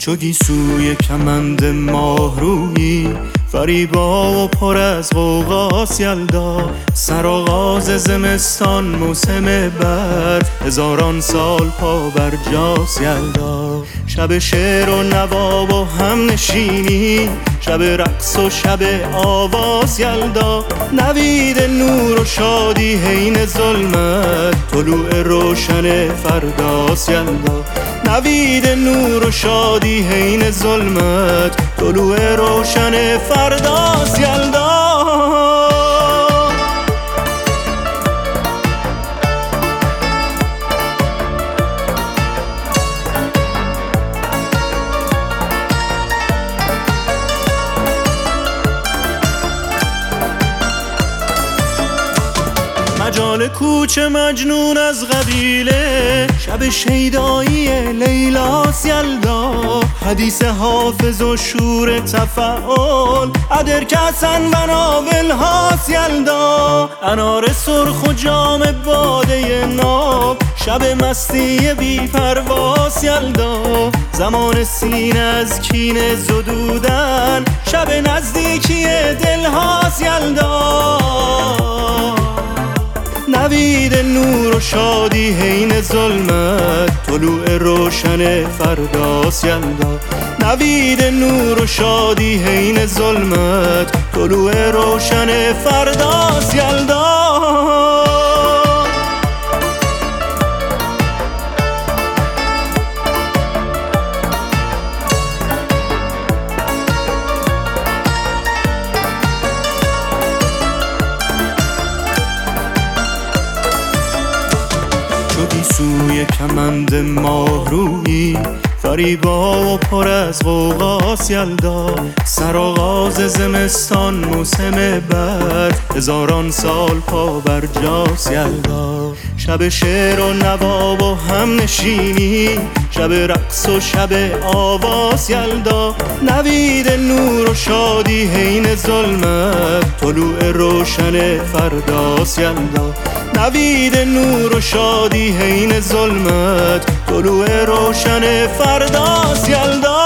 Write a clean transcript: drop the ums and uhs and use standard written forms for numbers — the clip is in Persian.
شدی سوی کمند ماهرویی، فریبا و پر از غوغاست یلدا. سرآغاز زمستان موسم برف، هزاران سال پا بر جاست یلدا. شب شعر و نوا و هم نشینی، شب رقص و شب آواز یلدا. نوید نور و شادی حین ظلمت، طلوع روشن فرداست یلدا. نوید نور و شادی حین ظلمت، طلوع روشن فرداست یلدا. مجال کوچه مجنون از قبیله، شب شیدایی لیلاست یلدا. حدیث حافظ و شور تفعال، عدر کسن بناول هاست یلدا. انار سرخ و جام باده ناب، شب مستی بی پرواز یلدا. زمان سینه از کینه زدودن، شب نزدیکی دل هاست یلدا. نوید نور و شادی حین ظلمت، طلوع روشن فرداست یلدا. نوید نور و شادی حین ظلمت، طلوع روشن فرداست یلدا. شدی سوی کمند ماهرویی، فریبا و پر از غوغاست یلدا. سرآغاز زمستان موسم برف، هزاران سال پا بر جاست یلدا. شب شعر و نوا و هم نشینی، شب رقص و شب آواز یلدا. نوید نور و شادی حین ظلمت، طلوع روشن فرداست یلدا. نوید نور و شادی حین ظلمت، طلوع روشن فرداست یلدا.